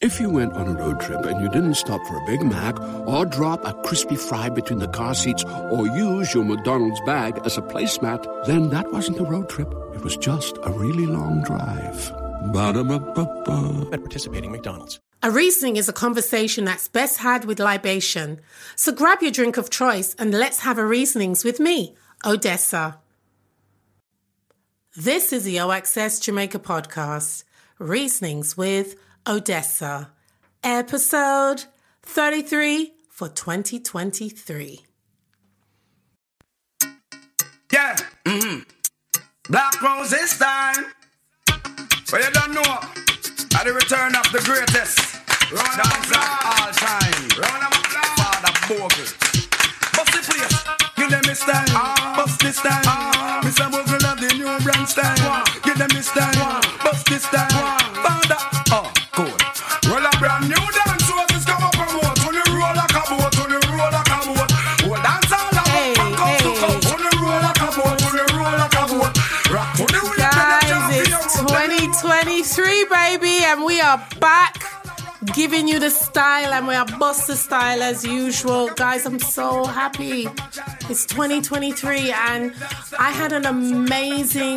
If you went on a road trip and you didn't stop for a Big Mac or drop a crispy fry between the car seats or use your McDonald's bag as a placemat, then that wasn't a road trip. It was just a really long drive. Ba-da-ba-ba-ba. At participating McDonald's. A Riesling is a conversation that's best had with libation. So grab your drink of choice and let's have a Rieslings with me, Odessa. This is the OXS Jamaica podcast, Rieslings with Odessa, episode 33 for 2023. Yeah, Black Rose this time. But you don't know, at the return of the greatest dance of all time. Father Bogle. Bust the place, give them this time. Bust this time. Mr. Bogle of the new brand style. Give them this time. Bust this time. Father, cool. Roll a brand new dance, so this come up and vote. When you roll like a boat, when you roll like a boat. Well, dance all about from coast to coast. When you roll like a boat, when you roll like a boat. Rock to the rhythm. Guys, it's 2023, baby, and we are back giving you the style, and we are bust the style as usual. Guys, I'm so happy. It's 2023, and I had an amazing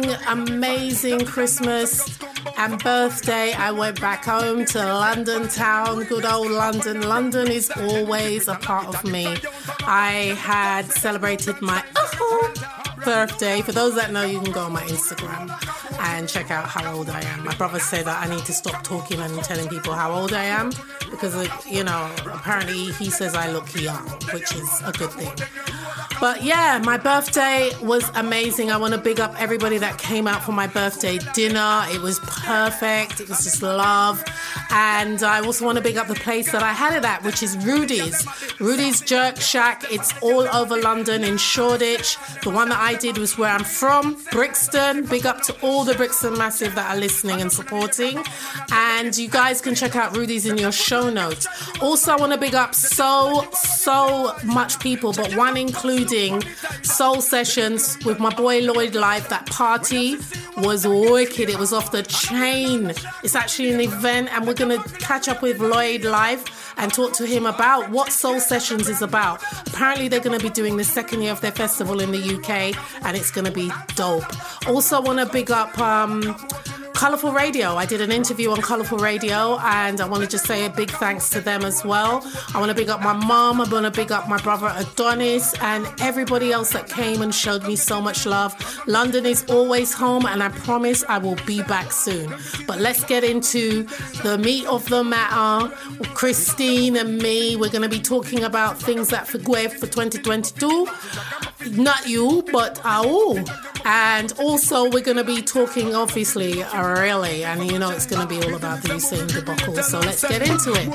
Christmas and birthday. I went back home to London town, good old London. London is always a part of me. I had celebrated my birthday. For those that know, you can go on my Instagram and check out how old I am. My brother said that I need to stop talking and telling people how old I am because, apparently he says I look young, which is a good thing. But yeah, my birthday was amazing. I want to big up everybody that came out for my birthday dinner. It was perfect. It was just love. And I also want to big up the place that I had it at, which is Rudy's. Rudy's Jerk Shack. It's all over London in Shoreditch. The one that I did was where I'm from, Brixton. Big up to all the Brixton Massive that are listening and supporting. And you guys can check out Rudy's in your show notes. Also, I want to big up so much people, but one including Soul Sessions with my boy Lloyd Live. That party was wicked. It was off the chain. It's actually an event, and we're going to catch up with Lloyd Live and talk to him about what Soul Sessions is about. Apparently, they're going to be doing the second year of their festival in the UK, and it's going to be dope. Also, I want to big up Colourful Radio. I did an interview on Colourful Radio, and I want to just say a big thanks to them as well. I want to big up my mom. I want to big up my brother Adonis and everybody else that came and showed me so much love. London is always home, and I promise I will be back soon. But let's get into the meat of the matter. Christine and me, we're going to be talking about things that for 2022. Not you, but all. And also we're going to be talking, obviously, really, and it's going to be all about the Usain debacle. So let's get into it.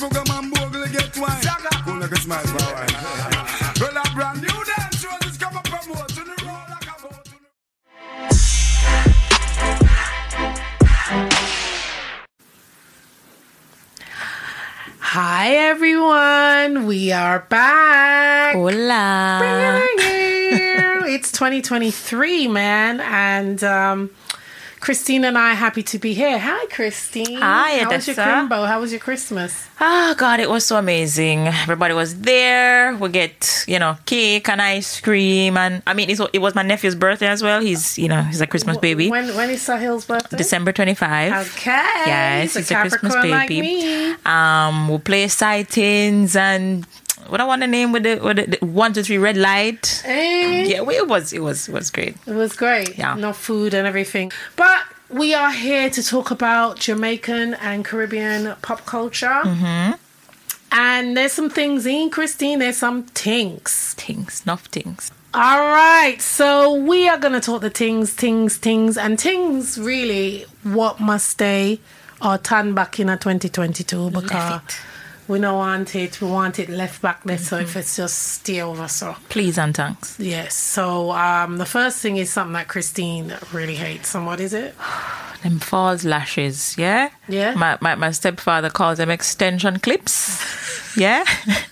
Hi, everyone. We are back. Hola. It's 2023, man, and Christine and I are happy to be here. Hi, Christine. Hi, Odessa. How was your crimbo? How was your Christmas? Oh, God, it was so amazing. Everybody was there. We get, cake and ice cream. And, it was my nephew's birthday as well. He's a Christmas baby. When is Sahil's birthday? December 25. Okay. Yes, he's a Christmas baby. Like me. We'll play sightings and... What I want to name with the 1, 2, 3 red light. Yeah, it was great. It was great. Yeah. No food and everything. But we are here to talk about Jamaican and Caribbean pop culture. Mm-hmm. And there's some things in, Christine. There's some things. Enough things. All right. So we are going to talk the things, and things really what must stay or turn back in a 2022 because... We don't want it. We want it left back there. So if it's just stay over, so please and thanks. Yes. So the first thing is something that Christine really hates. And what is it? Them false lashes. Yeah. Yeah. My stepfather calls them extension clips. Yeah.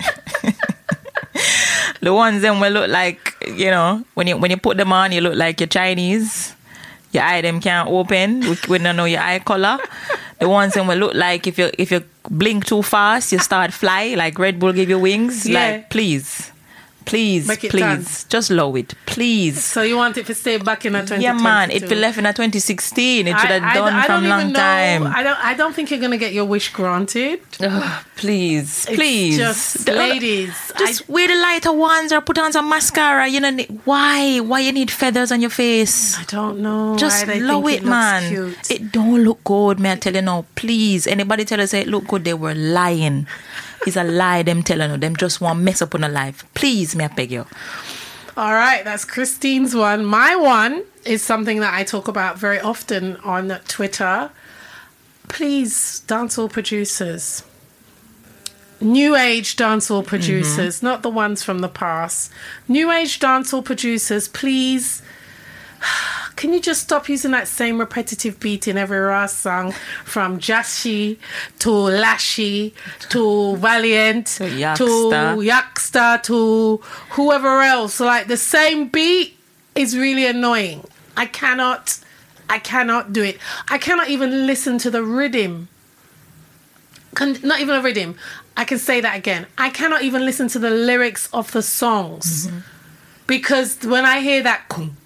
The ones them will look like when you put them on, you look like you're Chinese. Your eye them can't open. We don't know your eye color. The ones that will look like if you blink too fast, you start fly, like Red Bull give you wings. Yeah. Like, please, Make it done. just low it, please. So you want it to stay back in a 2022? Yeah, man, it be left in a 2016. It should have done from long time. I don't think you're gonna get your wish granted. Ugh, please. Just ladies, just wear the lighter ones or put on some mascara. You know why you need feathers on your face? I don't know. Just low it, man. Cute. It don't look good, man. I tell you now, please. Anybody tell us it look good, they were lying. It's a lie. Them telling you, them just want mess up on a life. Please, me I beg you. All right, that's Christine's one. My one is something that I talk about very often on Twitter. Please, dancehall producers, new age dancehall producers, not the ones from the past. New age dancehall producers, please. Can you just stop using that same repetitive beat in every Ras song, from Jashi to Lashy to Valiant to Yaksta to whoever else? Like, the same beat is really annoying. I cannot do it. I cannot even listen to the rhythm. Not even a rhythm. I can say that again. I cannot even listen to the lyrics of the songs. Mm-hmm. Because when I hear that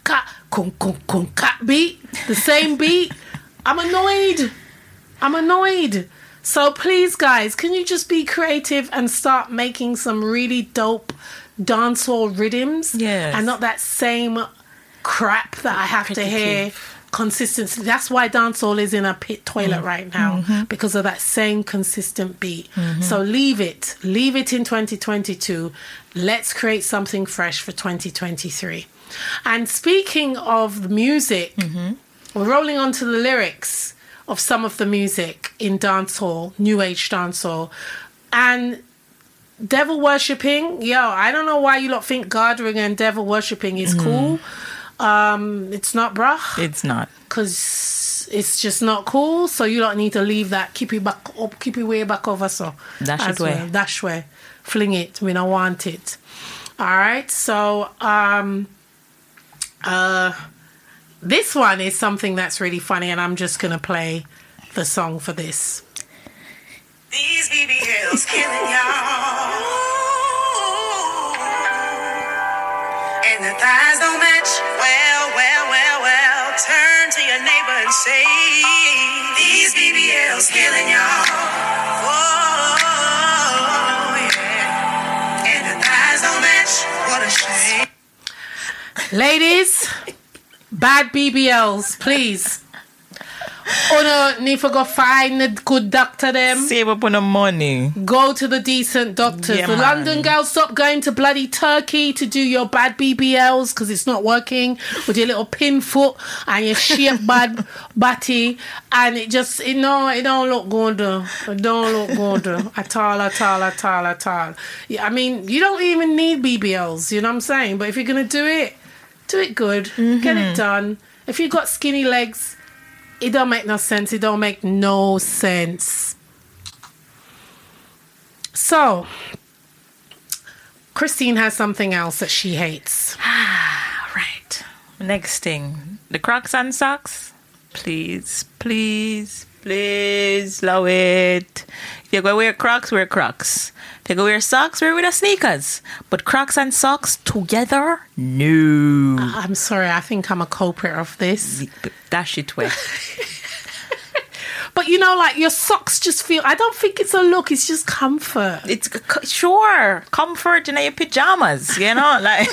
kunka beat, the same beat, I'm annoyed. So please, guys, can you just be creative and start making some really dope dancehall rhythms? Yes. And not that same crap that I have to hear consistently. That's why dancehall is in a pit toilet right now, because of that same consistent beat. So leave it in 2022. Let's create something fresh for 2023. And speaking of the music, we're rolling on to the lyrics of some of the music in dancehall, new age dancehall. And devil worshipping, I don't know why you lot think God ring and devil worshipping is cool. It's not, bruh. It's not. Because it's just not cool. So you don't need to leave that. Keep it way back over. So dash way. Fling it. We don't want it. All right. So this one is something that's really funny, and I'm just gonna play the song for this. These BBLs killing y'all, and the thighs don't match. Well, turn to your neighbor and say, these BBLs killing y'all. Oh, yeah. And the thighs don't match. What a shame. Ladies, bad BBLs, please. Oh no, need to go find a good doctor them. Save up on the money. Go to the decent doctors. Yeah, the man. London girls, stop going to bloody Turkey to do your bad BBLs because it's not working with your little pin foot and your shaped bad body, and it don't look good. It don't look good at all. Yeah, I mean, you don't even need BBLs, you know what I'm saying? But if you're gonna do it good. Get it done. If you got skinny legs, it don't make no sense. It don't make no sense. So, Christine has something else that she hates. Right. Next thing. The Crocs and socks. Please, love it. If you're going to wear Crocs, wear Crocs. If you're going to wear socks, wear with the sneakers. But Crocs and socks together? No. I'm sorry. I think I'm a culprit of this. Dash it way. But you know, like, your socks just feel, I don't think it's a look, it's just comfort. It's sure comfort in your pajamas, you know, like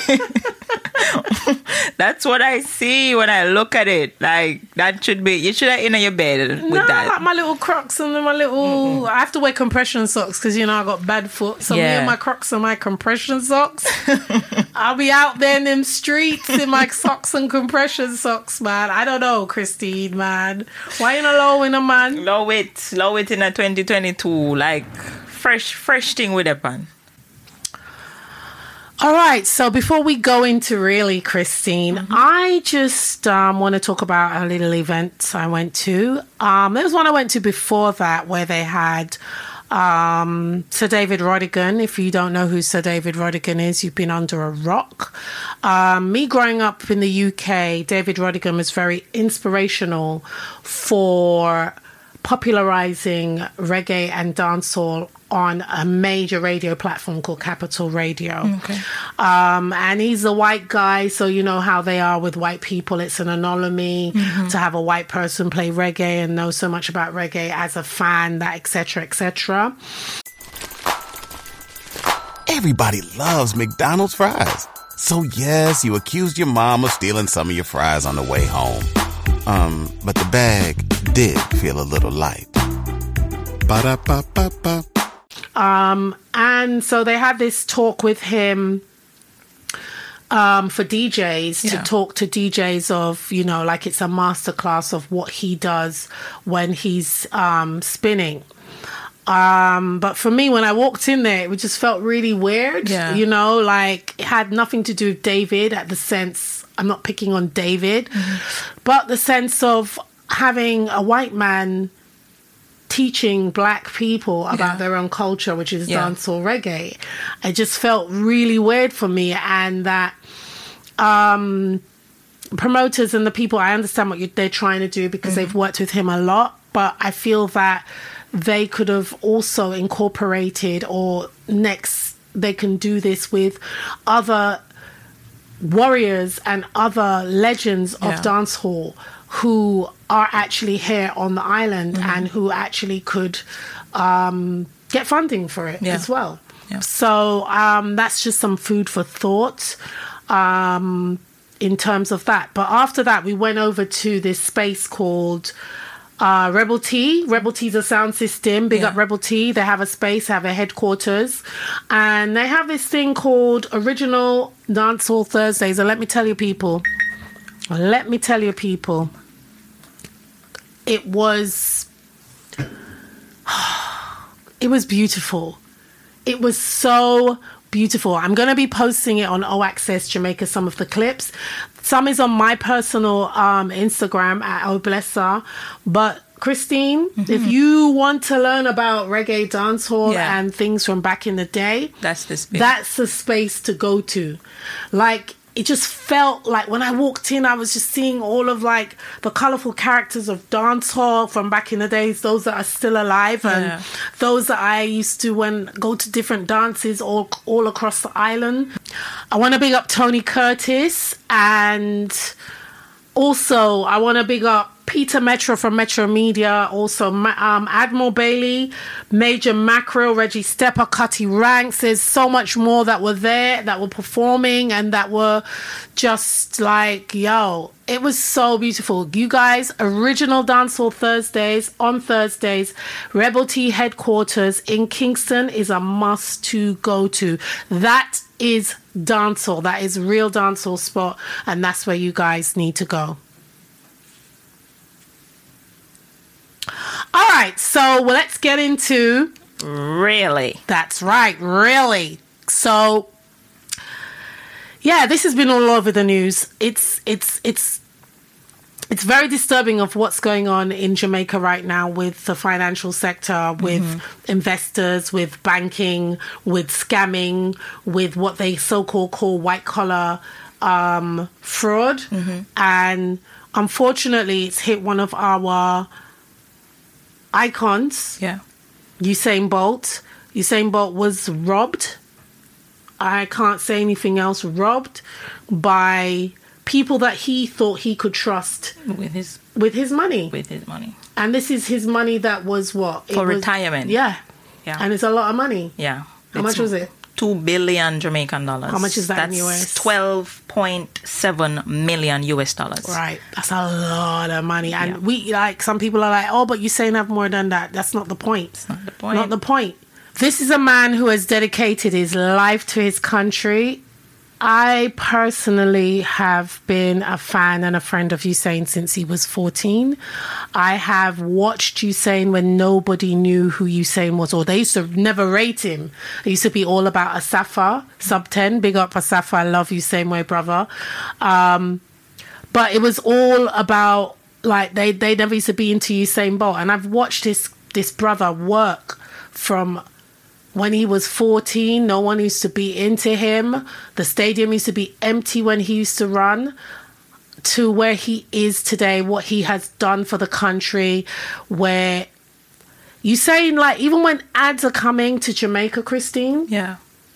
that's what I see when I look at it. Like, that should be, you should have in your bed with that. Like my little Crocs and my little, I have to wear compression socks because, you know, I got bad foot. So me and my Crocs and my compression socks, I'll be out there in them streets in my socks and compression socks, man. I don't know, Christine, man. Why you not low in a man? Low it in a 2022, like fresh thing with it, man. All right, so before we go into really, Christine, I just want to talk about a little event I went to. There was one I went to before that where they had Sir David Rodigan. If you don't know who Sir David Rodigan is, you've been under a rock. Me growing up in the UK, David Rodigan was very inspirational for popularizing reggae and dancehall on a major radio platform called Capital Radio. Okay. And he's a white guy, so you know how they are with white people. It's an anomaly to have a white person play reggae and know so much about reggae as a fan, that etc., etc. Everybody loves McDonald's fries. So yes, you accused your mom of stealing some of your fries on the way home. But the bag did feel a little light. Ba-da-ba-ba-ba. And so they had this talk with him for DJs, to talk to DJs of, you know, like it's a masterclass of what he does when he's spinning. But for me, when I walked in there, it just felt really weird, you know, like it had nothing to do with David at the sense, I'm not picking on David, but the sense of having a white man teaching black people about their own culture, which is dancehall reggae. It just felt really weird for me, and that promoters and the people, I understand what they're trying to do because they've worked with him a lot, but I feel that they could have also incorporated, or next they can do this with other warriors and other legends of dancehall who are actually here on the island and who actually could get funding for it as well. So that's just some food for thought in terms of that. But after that, we went over to this space called Rebel T. Rebel T is a sound system. Big up Rebel T. They have a space, have a headquarters. And they have this thing called Original Dancehall Thursdays. And let me tell you people, it was beautiful. It was so beautiful. I'm going to be posting it on O Access Jamaica, some of the clips. Some is on my personal Instagram at Oblessa. But Christine, if you want to learn about reggae dancehall and things from back in the day, that's the space to go to. Like, it just felt like when I walked in, I was just seeing all of like the colourful characters of dancehall from back in the days, those that are still alive and those that I used to go to different dances all across the island. I want to big up Tony Curtis, and also I want to big up Peter Metro from Metro Media, also Admiral Bailey, Major Mackerel, Reggie Stepper, Cutty Ranks. There's so much more that were there, that were performing, and that were just like, yo, it was so beautiful. You guys, Original Dancehall Thursdays on Thursdays, Rebel T headquarters in Kingston is a must to go to. That is dancehall. That is real dancehall spot, and that's where you guys need to go. All right, so let's get into... Really? That's right, really. So, yeah, this has been all over the news. It's very disturbing of what's going on in Jamaica right now with the financial sector, with investors, with banking, with scamming, with what they so-called call white-collar fraud. And unfortunately, it's hit one of our icons, Usain Bolt. Usain Bolt was robbed. I can't say anything else. Robbed by people that he thought he could trust with his money. And this is his money that was what? For retirement. Yeah. And it's a lot of money. Yeah. How much was it? 2 billion Jamaican dollars. How much is that in US? 12.7 million US dollars. Right. That's a lot of money. And we, like, some people are like, oh, but Usain have more than that. That's not the point. It's not the point. Not the point. This is a man who has dedicated his life to his country. I personally have been a fan and a friend of Usain since he was 14. I have watched Usain when nobody knew who Usain was, or they used to never rate him. It used to be all about Asafa, sub 10. Big up Asafa. I love you, same way, brother. But it was all about, like, they never used to be into Usain Bolt. And I've watched this brother work from when he was 14. No one used to be into him. The stadium used to be empty when he used to run, to where he is today, what he has done for the country, where You saying, like, even when ads are coming to Jamaica, Christine? Yeah.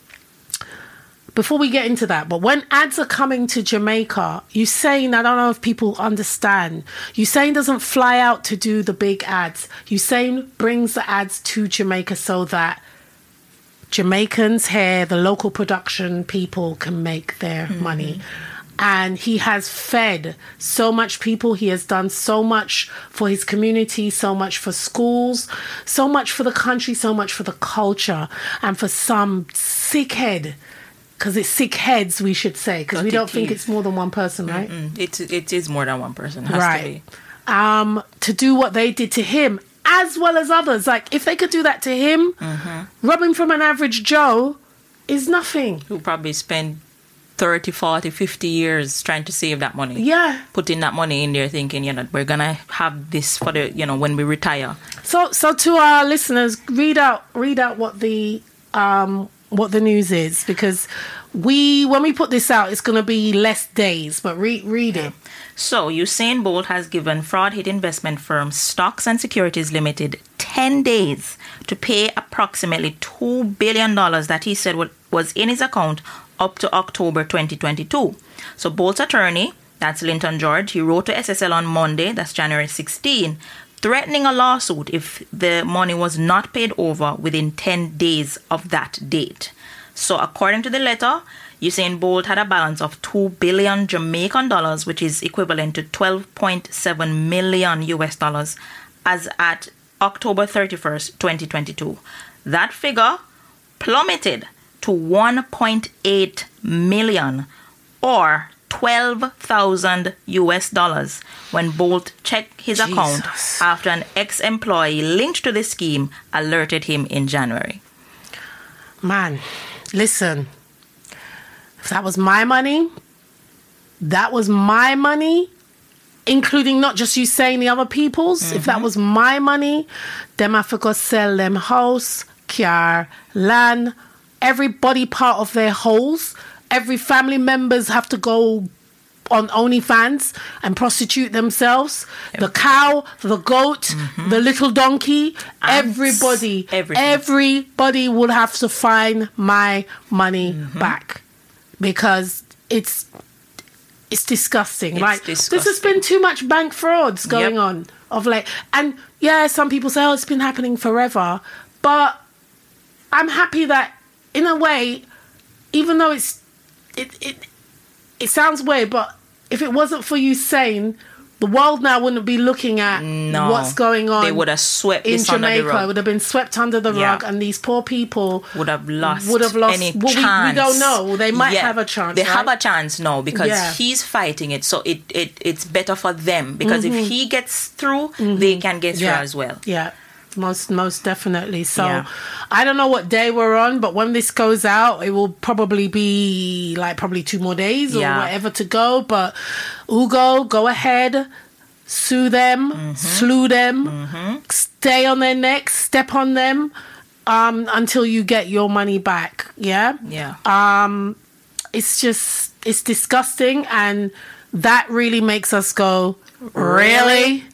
Before we get into that, but when ads are coming to Jamaica, Usain, I don't know if people understand, Usain doesn't fly out to do the big ads. Usain brings the ads to Jamaica so that Jamaicans here, the local production people, can make their money. And he has fed so much people. He has done so much for his community, so much for schools, so much for the country, so much for the culture, and for some sickhead. Because it's sick heads, we should say, because we don't think it's more than one person, right? It is more than one person. Has right. To be. To do what they did to him, as well as others. Like, if they could do that to him, robbing from an average Joe is nothing. Who probably spend 30, 40, 50 years trying to save that money. Yeah. Putting that money in there thinking, we're going to have this for the, when we retire. So to our listeners, read out what the news is, because when we put this out, it's going to be less days, but read it. So Usain Bolt has given fraud-hit investment firm Stocks and Securities Limited 10 days to pay approximately $2 billion that he said was in his account up to October 2022. So Bolt's attorney, that's Linton George, he wrote to SSL on Monday, that's January 16, threatening a lawsuit if the money was not paid over within 10 days of that date. So according to the letter, Usain Bolt had a balance of 2 billion Jamaican dollars, which is equivalent to $12.7 million US dollars, as at October 31st, 2022. That figure plummeted to 1.8 million or 12,000 US dollars when Bolt checked his account after an ex-employee linked to the scheme alerted him in January. Man, listen, if that was my money, including not just you saying the other people's. If that was my money, them have to go sell them house, car, land, everybody part of their holes. Every family members have to go on OnlyFans and prostitute themselves. The cow, the goat, the little donkey, everybody would have to find my money back, because it's disgusting. This has been too much bank frauds going on of late. And yeah, some people say, it's been happening forever. But I'm happy that, in a way, even though it sounds weird, but if it wasn't for Usain, the world now wouldn't be looking at what's going on. They would have swept in this Jamaica. under the rug. It would have been swept under the rug, and these poor people would have lost any chance. We don't know. They might have a chance. They have a chance now because he's fighting it. So it's better for them, because if he gets through, they can get through as well. Yeah. Most definitely. So I don't know what day we're on, but when this goes out, it will probably be probably 2 more days or whatever to go. But Ugo, go ahead, sue them, slew them, stay on their necks, step on them until you get your money back. Yeah. It's disgusting, and that really makes us go, really?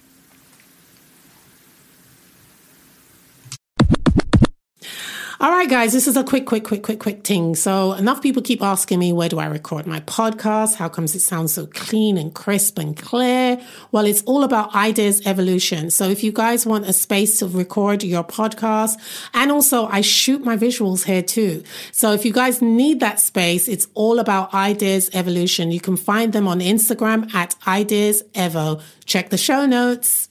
All right, guys, this is a quick thing. So enough people keep asking me, where do I record my podcast? How comes it sounds so clean and crisp and clear? Well, it's all about Ideas Evolution. So if you guys want a space to record your podcast, and also I shoot my visuals here too. So if you guys need that space, it's all about Ideas Evolution. You can find them on Instagram at Ideas Evo. Check the show notes.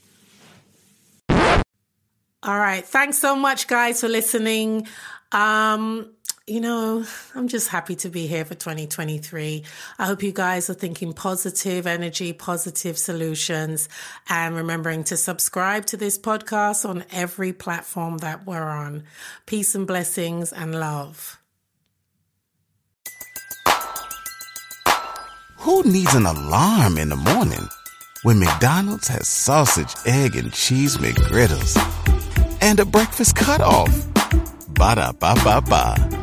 All right. Thanks so much, guys, for listening. I'm just happy to be here for 2023. I hope you guys are thinking positive energy, positive solutions, and remembering to subscribe to this podcast on every platform that we're on. Peace and blessings and love. Who needs an alarm in the morning when McDonald's has sausage, egg, and cheese McGriddles and a breakfast cutoff? Ba-da-ba-ba-ba.